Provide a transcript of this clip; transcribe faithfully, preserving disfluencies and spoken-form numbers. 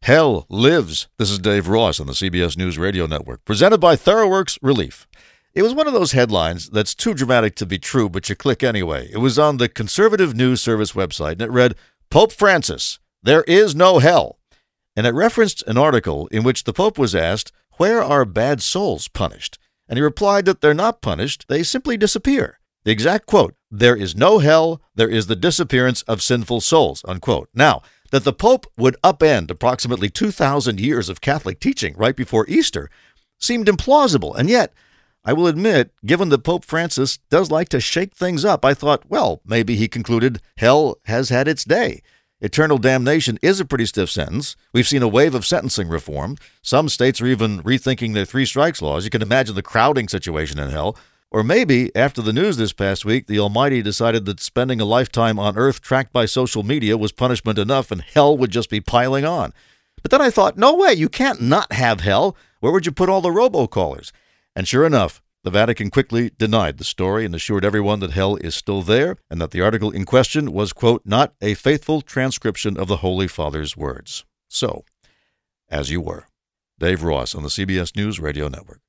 Hell Lives. This is Dave Ross on the C B S News Radio Network, presented by TheraWorks Relief. It was one of those headlines that's too dramatic to be true, but you click anyway. It was on the Conservative News Service website, and it read, Pope Francis, there is no hell. And it referenced an article in which the Pope was asked, where are bad souls punished? And he replied that they're not punished, they simply disappear. The exact quote, there is no hell, there is the disappearance of sinful souls, unquote. Now, that the Pope would upend approximately two thousand years of Catholic teaching right before Easter seemed implausible. And yet, I will admit, given that Pope Francis does like to shake things up, I thought, well, maybe he concluded hell has had its day. Eternal damnation is a pretty stiff sentence. We've seen a wave of sentencing reform. Some states are even rethinking their three strikes laws. You can imagine the crowding situation in hell. Or maybe, after the news this past week, the Almighty decided that spending a lifetime on Earth tracked by social media was punishment enough and hell would just be piling on. But then I thought, no way, you can't not have hell. Where would you put all the robocallers? And sure enough, the Vatican quickly denied the story and assured everyone that hell is still there and that the article in question was, quote, not a faithful transcription of the Holy Father's words. So, as you were. Dave Ross on the C B S News Radio Network.